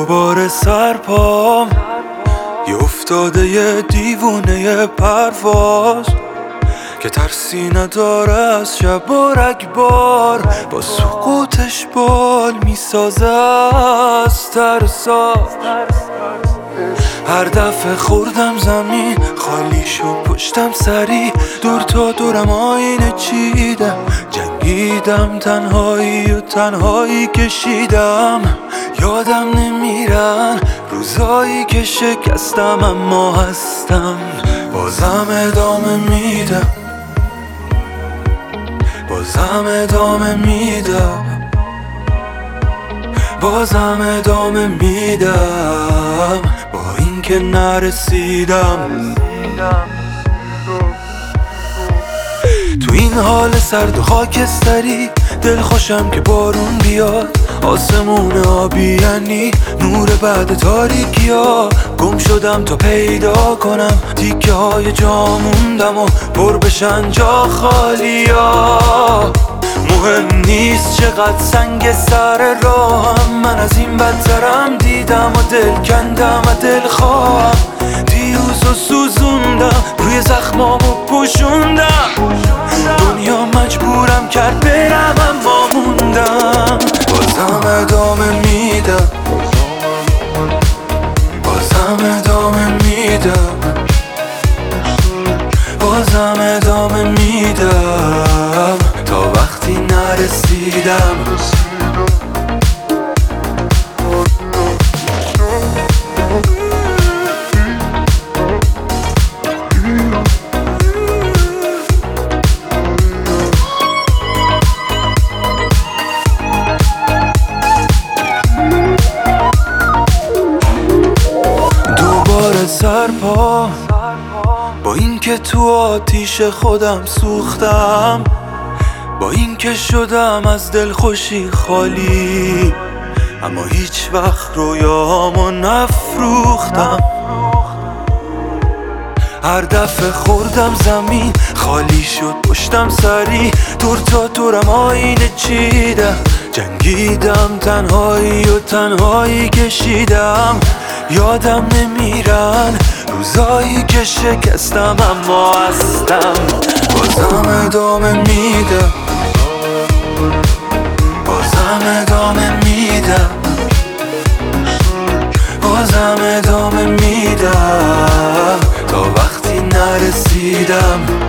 دوباره سرپام یه افتاده یه دیوونه پرواز که ترسی نداره از شب و رگبار، با سقوطش بال میسازه از ترسا. هر دفعه خوردم زمین خالی شد پشتم سری، دور تا دورم آینه چیدم، جنگیدم تنهایی و تنهایی کشیدم. یادم نمیرن روزایی که شکستم اما هستم، بازم ادامه میدم، بازم ادامه میدم، بازم ادامه میدم، با اینکه نرسیدم. تو این حال سرد و خاکستری دل خوشم که بارون بیاد، آسمون آبی یعنی نور بعد تاریکی ها. گم شدم تا پیدا کنم تیکه های جا موندم و پر بشن جا خالی ها. مهم نیست چقدر سنگ سر راهم، من از این بدترم دیدم و دل کندم و دل خواهم. دیروز و سوزوندم روی زخمامو پوشوندم، دنیا مجبورم کرد برم اما موندم. بازم ادامه میدم، بازم ادامه میدم، بازم ادامه میدم، تا وقتی نرسیدم. سرپا با اینکه تو آتیش خودم سوختم، با اینکه شدم از دلخوشی خالی، اما هیچ وقت رویامو نفروختم. هر دفعه خوردم زمین خالی شد پشتم سری، دور تا دورم آینه چیدم، جنگیدم تنهایی و تنهایی کشیدم. یادم نمیرن روزایی که شکستم اما هستم، بازم ادامه میدم، بازم ادامه میدم، بازم ادامه میدم، تا وقتی نرسیدم.